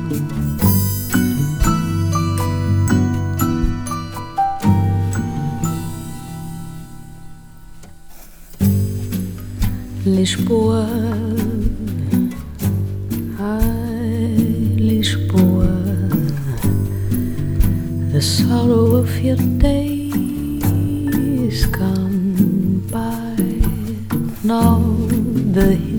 Lisboa, ai Lisboa, the sorrow of your days gone by. Now the